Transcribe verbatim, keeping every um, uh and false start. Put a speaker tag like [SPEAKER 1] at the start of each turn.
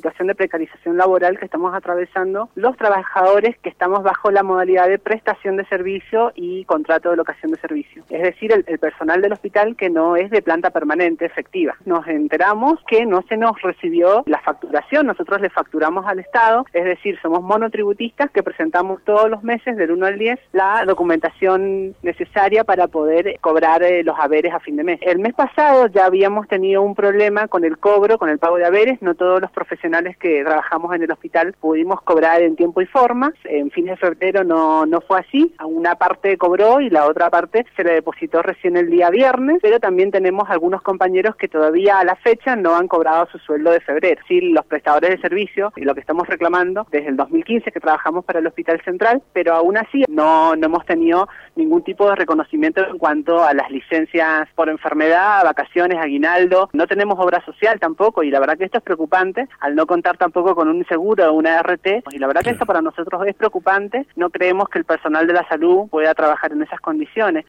[SPEAKER 1] situación de precarización laboral que estamos atravesando los trabajadores que estamos bajo la modalidad de prestación de servicio y contrato de locación de servicio. Es decir, el, el personal del hospital que no es de planta permanente efectiva. Nos enteramos que no se nos recibió la facturación, nosotros le facturamos al Estado, es decir, somos monotributistas que presentamos todos los meses del uno al diez la documentación necesaria para poder cobrar eh, los haberes a fin de mes. El mes pasado ya habíamos tenido un problema con el cobro, con el pago de haberes, no todos los profesionales que trabajamos en el hospital pudimos cobrar en tiempo y forma, en fines de febrero no, no fue así, una parte cobró y la otra parte se le depositó recién el día viernes, pero también tenemos algunos compañeros que todavía a la fecha no han cobrado su sueldo de febrero. Sí, los prestadores de servicio, y lo que estamos reclamando desde el dos mil quince que trabajamos para el Hospital Central, pero aún así no, no hemos tenido ningún tipo de reconocimiento en cuanto a las licencias por enfermedad, vacaciones, aguinaldo. No tenemos obra social tampoco, y la verdad que esto es preocupante, al no contar tampoco con un seguro o una R T, y la verdad que esto para nosotros es preocupante. No creemos que el personal de la salud pueda trabajar en esas condiciones.